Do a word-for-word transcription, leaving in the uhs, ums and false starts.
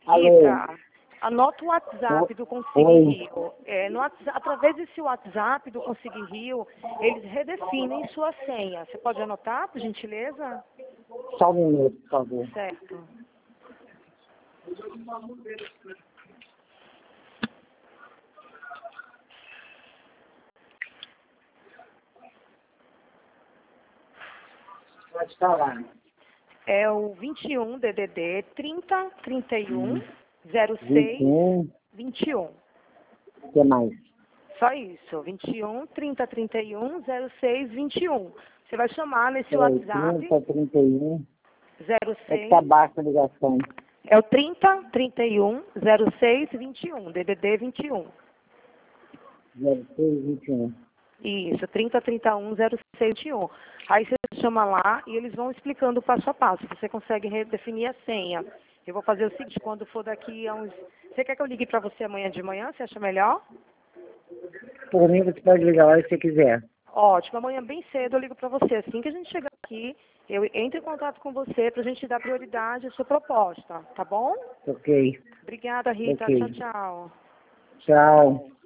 Alô? Rita, anota o WhatsApp do Consigue Oi. Rio. É, no WhatsApp, através desse WhatsApp do Consigue Rio, eles redefinem sua senha. Você pode anotar, por gentileza? Só um minuto, por favor. Certo. Pode falar. É o vinte e um D D D trinta, trinta e um, zero vinte seis, e um, vinte e um. o que mais? Só isso, vinte e um, trinta, trinta e um, zero seis, vinte e um. Você vai chamar nesse Peraí, WhatsApp trinta, trinta e um. zero É que seis. tá baixa a ligação. É o trinta, trinta e um, zero seis, vinte e um, D D D vinte e um. zero seis, vinte e um. Isso, trinta, trinta e um, zero seis, vinte e um. Aí você chama lá e eles vão explicando o passo a passo. Você consegue redefinir a senha. Eu vou fazer o seguinte, quando for daqui a uns... Você quer que eu ligue para você amanhã de manhã? Você acha melhor? Por mim, você pode ligar a hora que você quiser. Ótimo, amanhã bem cedo eu ligo para você. Assim que a gente chegar aqui, eu entro em contato com você para a gente dar prioridade à sua proposta, tá bom? Ok. Obrigada, Rita. Ok. Tchau, tchau. Tchau.